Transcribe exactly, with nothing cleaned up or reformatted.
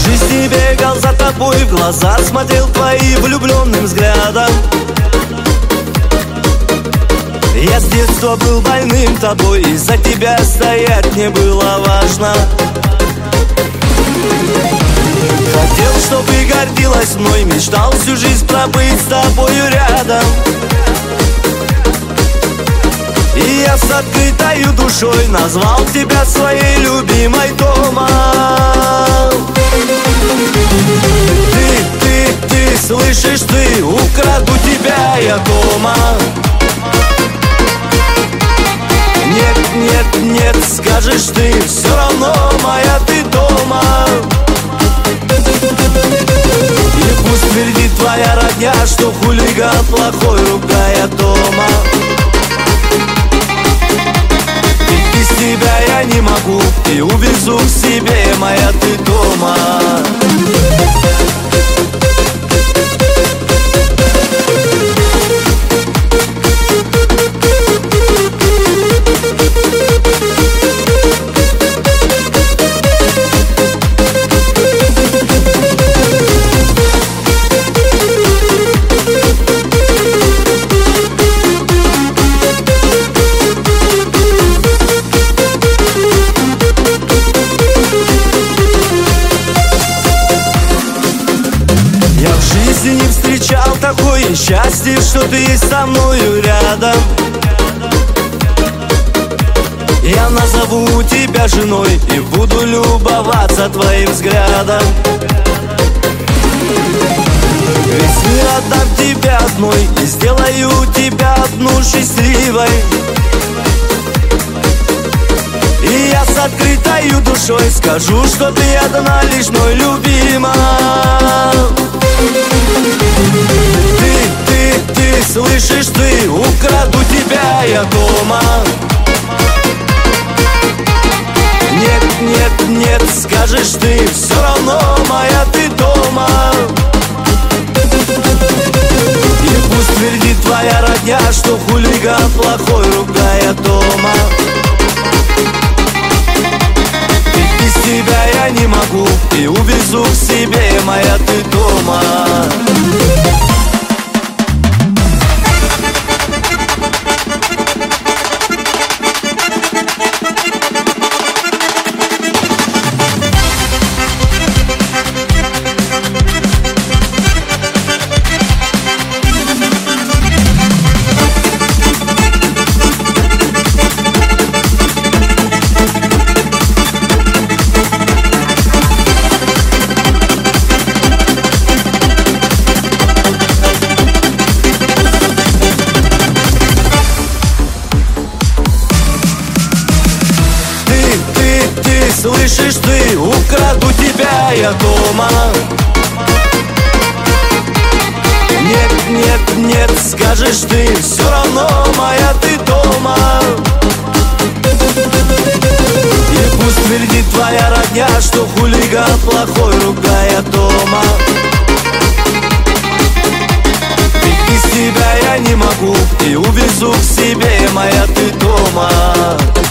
жизни бегал за тобой, в глаза смотрел твои влюбленным взглядом. Я с детства был больным тобой, и за тебя стоять мне было важно. Хотел, чтобы гордилась мной, мечтал всю жизнь пробыть с тобою рядом. И я с открытою душой назвал тебя своей любимой Тома. Ты, ты, ты, слышишь ты, украду тебя я дома. Нет, нет, нет, скажешь ты, все равно моя ты дома. И пусть твердит твоя родня, что хулиган плохой, ругая дома. Ведь без тебя я не могу, и увезу к себе, моя ты дома. Не встречал такое счастье, что ты есть со мною рядом. Я назову тебя женой и буду любоваться твоим взглядом. Весь мир отдам тебе одной и сделаю тебя одну счастливой. И я с открытою душой скажу, что ты одна лишь мой любимая. Ты, ты, ты, слышишь ты, украду тебя я дома. Нет, нет, нет, скажешь ты, все равно моя ты дома. И пусть твердит твоя родня, что хулиган плохой, ругая дома. Ведь без тебя я не могу, и увезу к себе, моя ты дома. Слышишь ты, украду тебя я дома. Нет, нет, нет, скажешь ты, все равно моя ты дома. И пусть твердит твоя родня, что хулиган плохой, ругая дома. Ведь без тебя я не могу, и увезу к себе, моя ты дома.